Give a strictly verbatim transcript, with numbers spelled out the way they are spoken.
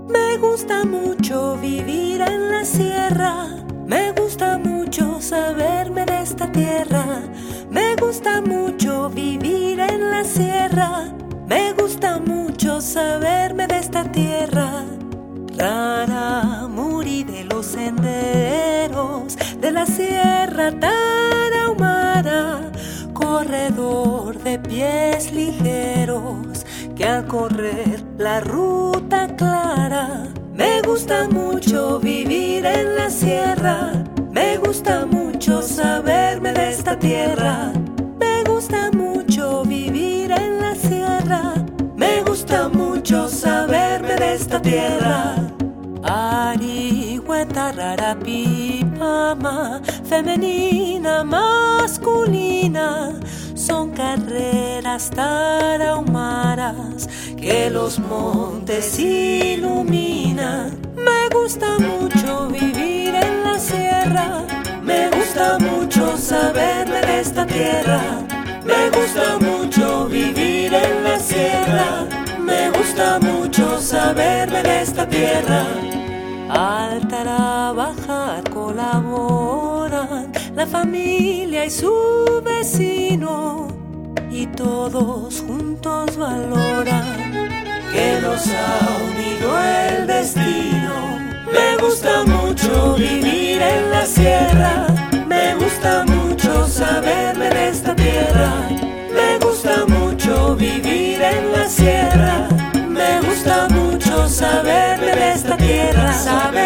Me gusta mucho vivir en la sierra, me gusta mucho saberme de esta tierra. Me gusta mucho vivir en la sierra, me gusta mucho saberme de esta tierra. Raramuri de los senderos de la sierra tarahumara, corredor de pies ligeros que al correr la ruta clara. Me gusta mucho vivir en la sierra, me gusta mucho saberme de esta tierra. Me gusta mucho vivir en la sierra, me gusta mucho saberme de esta tierra. Arihueta rarapipama, femenina, masculina, son carreras tarahumaras que los montes iluminan. Me gusta mucho vivir en la sierra, me gusta mucho saberme de esta tierra. Me gusta mucho vivir en la sierra, me gusta mucho saberme de esta tierra. Al trabajar colaboran la familia y su vecino, y todos juntos valoran que nos ha unido el destino. Me gusta mucho vivir en la sierra, me gusta mucho saberme de esta tierra. Me gusta mucho vivir en la sierra, me gusta mucho saberme de esta tierra.